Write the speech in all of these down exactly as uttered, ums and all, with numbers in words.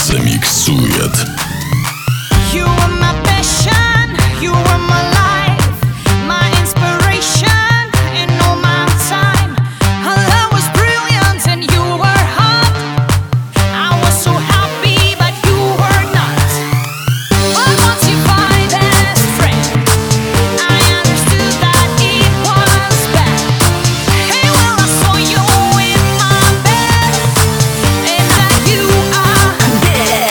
замиксует. You are my passion, you are my life, my inspiration in all my time. Our love was brilliant and you were hot. I was so happy but you were not. But once you find best friend, I understood that it was bad. Hey, well I saw you in my bed, and that you are dead.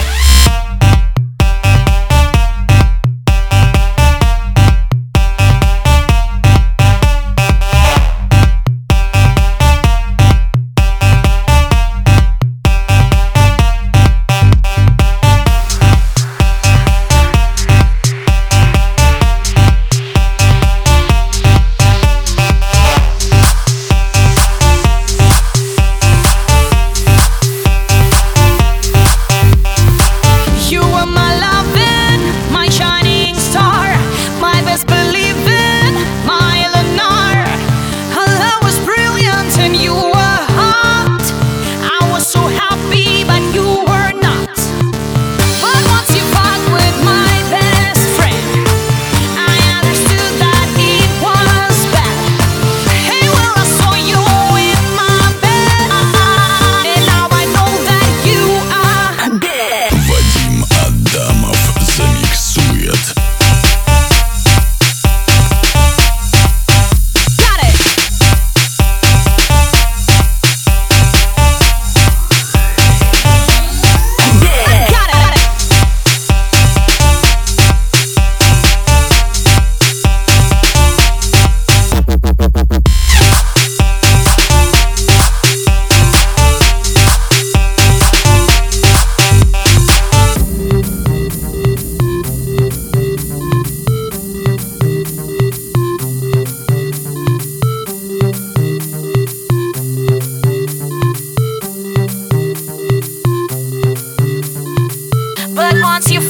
You were my lovin', my shining star, my best believin', my Eleanor. Our love was brilliant and you were hot. I was so happy but you were not. But once you fought with my best friend, I understood that it was bad. Hey, well I saw you in my bed, and now I know that you are dead. Вадим Адамов замиксует. Got it. Dead. Got it. But once you